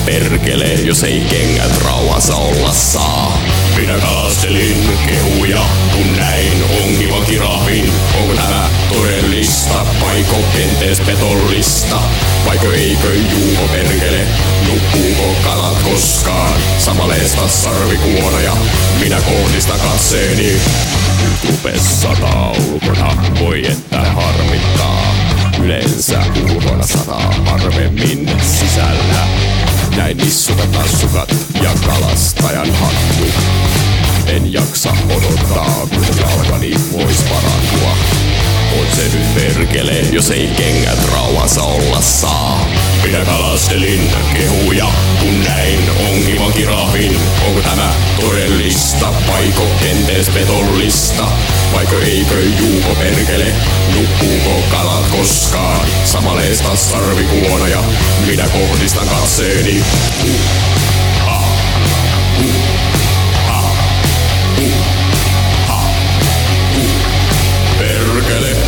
perkele, jos ei kengät rauhassa olla saa. Minä kalastelin kehuja, kun näin onkivan kirahvin. Onko tämä todellista, vaiko kenties petollista? Vaiko eikö juuko perkele, nukkuuko kalat koskaan? Samaleesta sarvikuonoja, minä kohdistan katseeni. Nyt rupes sataa ulkona, voi että harmittaa. Yleensä ulkona sataa harvemmin sisällä. Näin nissukat nassukat ja kalastajan hattu. En jaksa odottaa, kun jalkani vois parantua. On se nyt perkele, jos ei kengät rauhassa olla saa. Minä kalastelin kehuja, kun näin onkivan kirahvin. Onko tämä todellista, vaiko kenties petollista? Vaiko eikö juuko perkele, nukkuuko kalat koskaan? Samaleesta sarvikuonoja, minä kohdistan katseeni. Perkele.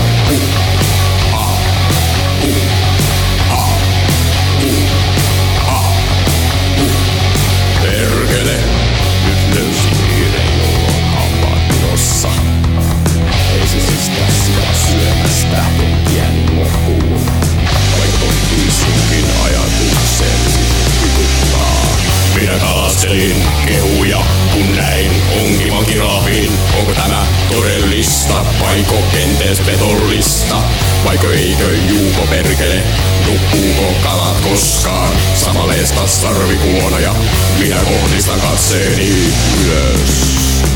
Perkele. Nyt löysin hiiren, jolla on hampaat pinossa. Ei se siis käsitä syömästä henkiäni loppuun. Vaikka toisinkin ajatukseni vituttaa. Minä kalastelin kehuja, kun näin onkivan kirahvin. Onko tämä todellista, vaiko kenties petollista? Vaiko eikö juuko perkele, nukkuuko kalat koskaan? Samaleesta sarvikuonoja, minä kohdistan katseeni ylös.